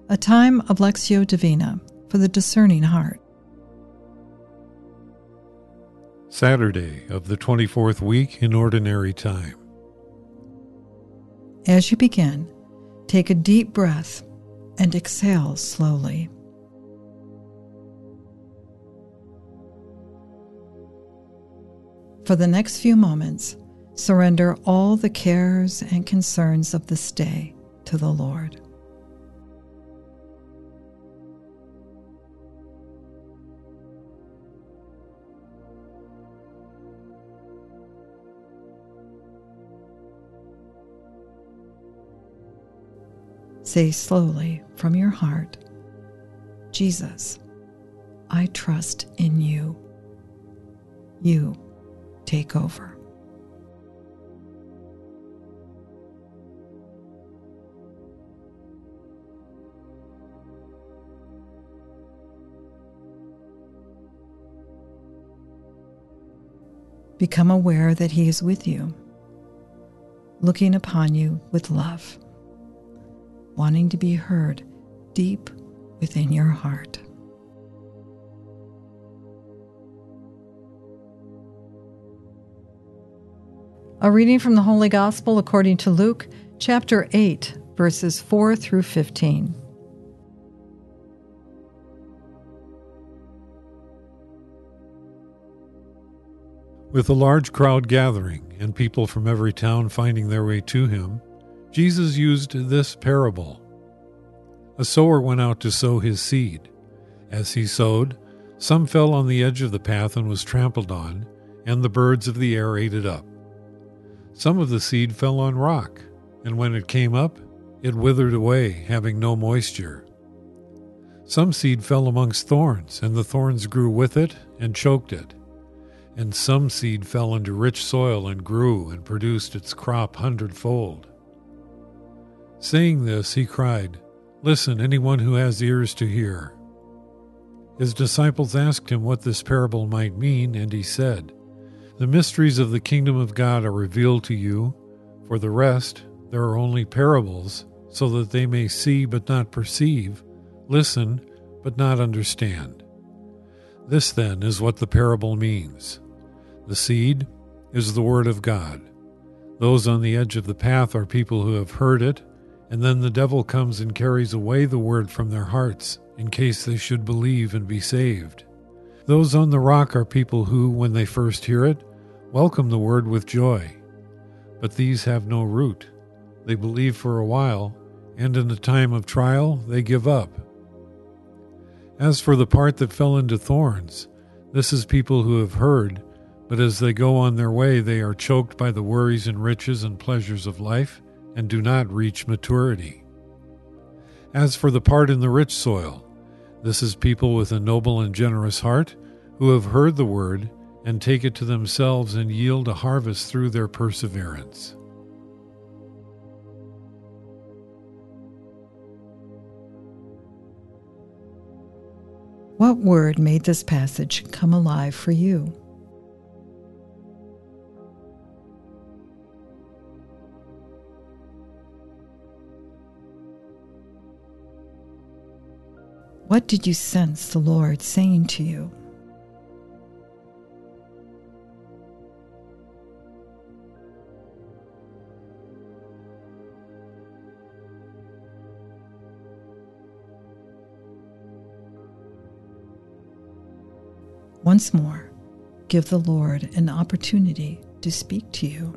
a time of Lectio Divina for the discerning heart. Saturday of the 24th week in Ordinary Time. As you begin, take a deep breath and exhale slowly. For the next few moments, surrender all the cares and concerns of this day to the Lord. Say slowly from your heart, Jesus, I trust in you. You take over. Become aware that He is with you, looking upon you with love, wanting to be heard deep within your heart. A reading from the Holy Gospel according to Luke, chapter 8, verses 4 through 15. With a large crowd gathering and people from every town finding their way to him, Jesus used this parable. A sower went out to sow his seed. As he sowed, some fell on the edge of the path and was trampled on, and the birds of the air ate it up. Some of the seed fell on rock, and when it came up, it withered away, having no moisture. Some seed fell amongst thorns, and the thorns grew with it and choked it. And some seed fell into rich soil and grew and produced its crop 100-fold. Saying this, he cried, "Listen, anyone who has ears to hear." His disciples asked him what this parable might mean, and he said, "The mysteries of the kingdom of God are revealed to you. For the rest, there are only parables, so that they may see but not perceive, listen but not understand." This, then, is what the parable means. The seed is the word of God. Those on the edge of the path are people who have heard it, and then the devil comes and carries away the word from their hearts, in case they should believe and be saved. Those on the rock are people who, when they first hear it, welcome the word with joy. But these have no root. They believe for a while, and in a time of trial they give up. As for the part that fell into thorns, this is people who have heard, but as they go on their way they are choked by the worries and riches and pleasures of life, and do not reach maturity. As for the part in the rich soil, this is people with a noble and generous heart who have heard the word and take it to themselves and yield a harvest through their perseverance. What word made this passage come alive for you? What did you sense the Lord saying to you? Once more, give the Lord an opportunity to speak to you.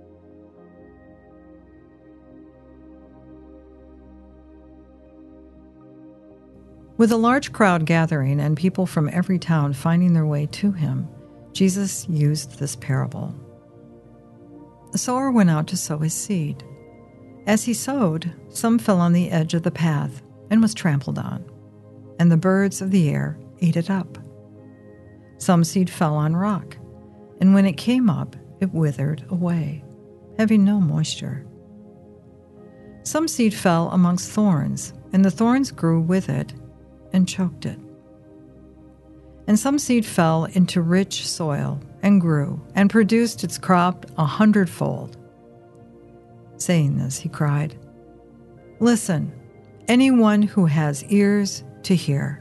With a large crowd gathering and people from every town finding their way to him, Jesus used this parable. The sower went out to sow his seed. As he sowed, some fell on the edge of the path and was trampled on, and the birds of the air ate it up. Some seed fell on rock, and when it came up, it withered away, having no moisture. Some seed fell amongst thorns, and the thorns grew with it and choked it. And some seed fell into rich soil and grew and produced its crop 100-fold. Saying this, he cried, "Listen, Anyone who has ears to hear.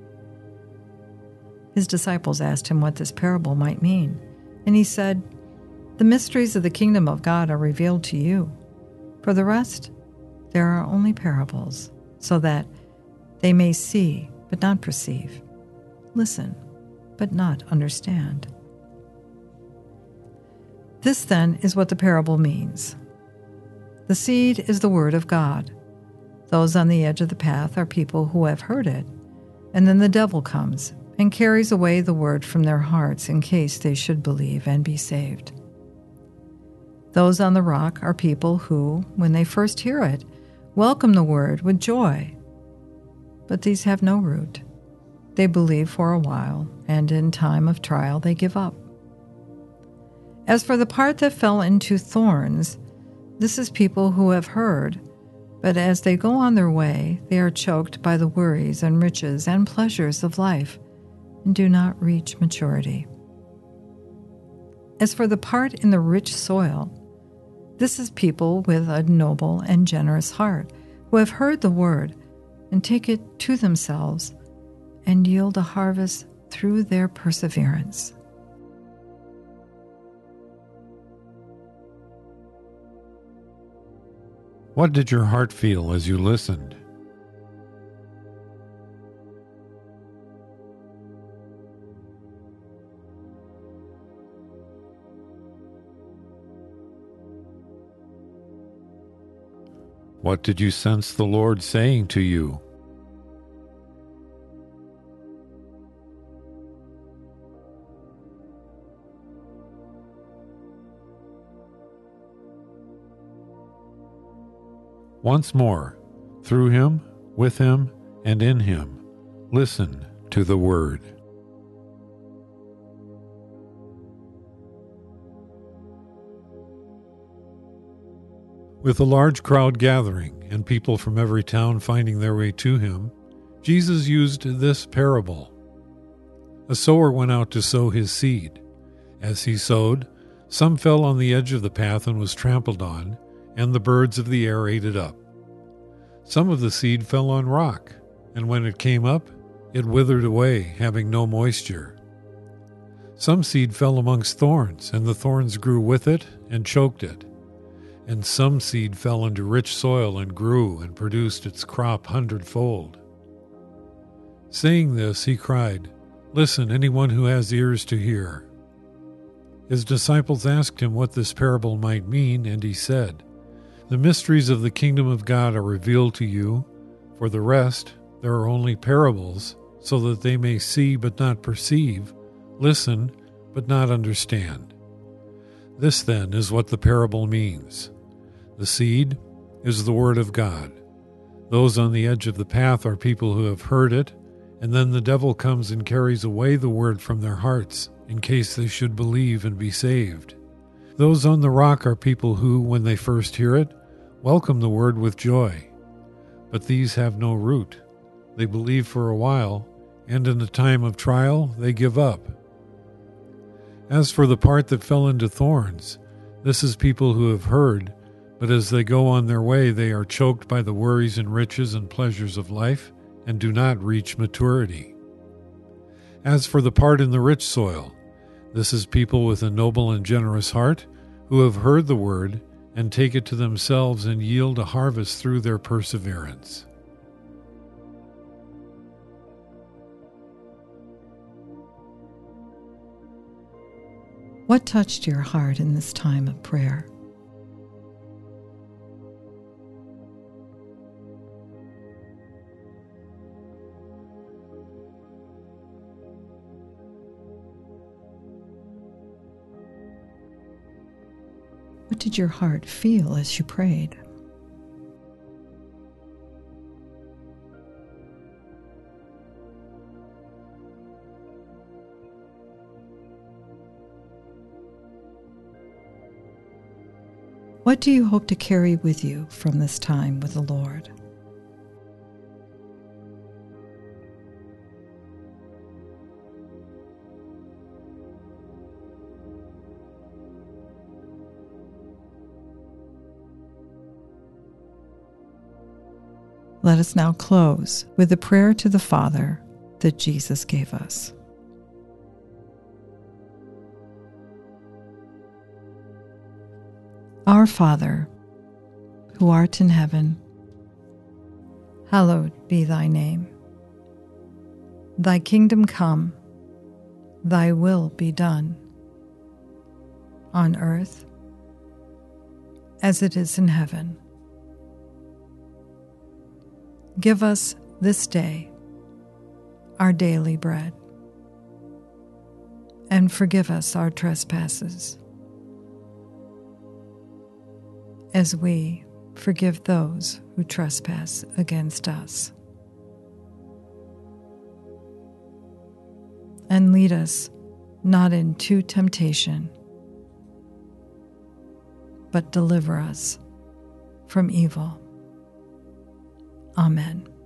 His disciples asked him what this parable might mean, and he said, "The mysteries of the kingdom of God are revealed to you. For the rest, there are only parables, so that they may see but not perceive, listen but not understand." This then is what the parable means. The seed is the word of God. Those on the edge of the path are people who have heard it, and then the devil comes and carries away the word from their hearts in case they should believe and be saved. Those on the rock are people who, when they first hear it, welcome the word with joy. But these have no root. They believe for a while, and in time of trial they give up. As for the part that fell into thorns, this is people who have heard, but as they go on their way, they are choked by the worries and riches and pleasures of life and do not reach maturity. As for the part in the rich soil, this is people with a noble and generous heart who have heard the word and take it to themselves and yield a harvest through their perseverance. What did your heart feel as you listened? What did you sense the Lord saying to you? Once more, through Him, with Him, and in Him, listen to the Word. With a large crowd gathering and people from every town finding their way to Him, Jesus used this parable. A sower went out to sow his seed. As he sowed, some fell on the edge of the path and was trampled on, and the birds of the air ate it up. Some of the seed fell on rock, and when it came up, it withered away, having no moisture. Some seed fell amongst thorns, and the thorns grew with it and choked it. And some seed fell into rich soil and grew and produced its crop 100-fold. Saying this, he cried, "Listen, anyone who has ears to hear." His disciples asked him what this parable might mean, and he said, "The mysteries of the kingdom of God are revealed to you. For the rest, there are only parables, so that they may see but not perceive, listen but not understand." This then is what the parable means. The seed is the word of God. Those on the edge of the path are people who have heard it, and then the devil comes and carries away the word from their hearts, in case they should believe and be saved. Those on the rock are people who, when they first hear it, welcome the word with joy. But these have no root. They believe for a while, and in a time of trial they give up. As for the part that fell into thorns, this is people who have heard, but as they go on their way they are choked by the worries and riches and pleasures of life, and do not reach maturity. As for the part in the rich soil, this is people with a noble and generous heart, who have heard the word, and take it to themselves and yield a harvest through their perseverance. What touched your heart in this time of prayer? What did your heart feel as you prayed? What do you hope to carry with you from this time with the Lord? Let us now close with the prayer to the Father that Jesus gave us. Our Father, who art in heaven, hallowed be thy name. Thy kingdom come, thy will be done, on earth as it is in heaven. Give us this day our daily bread, and forgive us our trespasses, as we forgive those who trespass against us. And lead us not into temptation, but deliver us from evil. Amen.